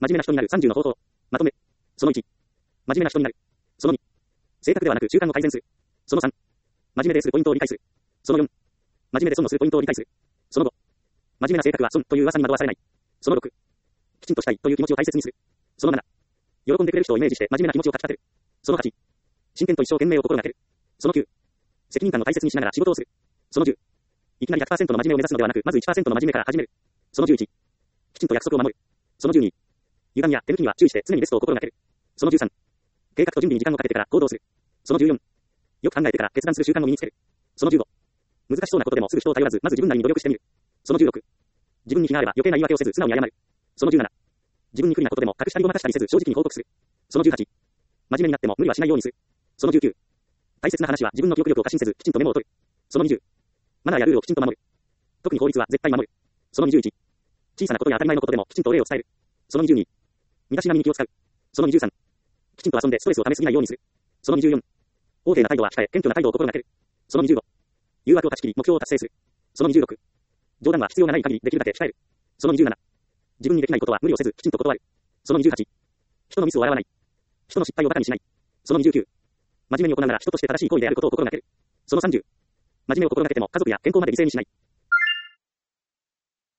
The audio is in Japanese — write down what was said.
真面目な人になる30の方法。まとめ。その1。真面目な人になる。その2。性格ではなく習慣を改善する。その3。真面目でするポイントを理解する。その4。真面目で損をするポイントを理解する。その5。真面目な性格は損という噂に惑わされない。その6。きちんとしたいという気持ちを大切にする。その7。喜んでくれる人をイメージして真面目な気持ちをかき立てる。その8。真剣と一生懸命を心がける。その9。責任感を大切にしながら仕事をする。その10。いきなり 100% の真面目を目指すのではなく、まず 1% の真面目から始める。その11。きちんと約束を守る。その12。歪みや手抜きには注意して常にベストを心がける。その13。計画と準備に時間をかけてから行動する。その14。よく考えてから決断する習慣を身につける。その15。難しそうなことでもすぐ人を頼らず、まず自分なりに努力してみる。その16。自分に非があれば余計な言い訳をせず素直に謝る。その17。自分に不利なことでも隠したりごまかしたりせず正直に報告する。その18。真面目になっても無理はしないようにする。その19。大切な話は自分の記憶力を過信せずきちんとメモを取る。その20。マナーやルールをきちんと守る。特に法律は絶対守る。その21。小さなことや当たり前のことでもきちんとお礼を伝える。その22。身だしなみに気を使う。その23。きちんと遊んでストレスをためすぎないようにする。その24。大抵な態度は控え、謙虚な態度を心がける。その25。誘惑を断ち切り、目標を達成する。その26。冗談は必要がない限りできるだけ控える。その27。自分にできないことは無理をせず、きちんと断る。その28。人のミスを笑わない。人の失敗を馬鹿にしない。その29。真面目に行うなら人として正しい行為であることを心がける。その30。真面目を心がけても家族や健康まで犠牲にしない。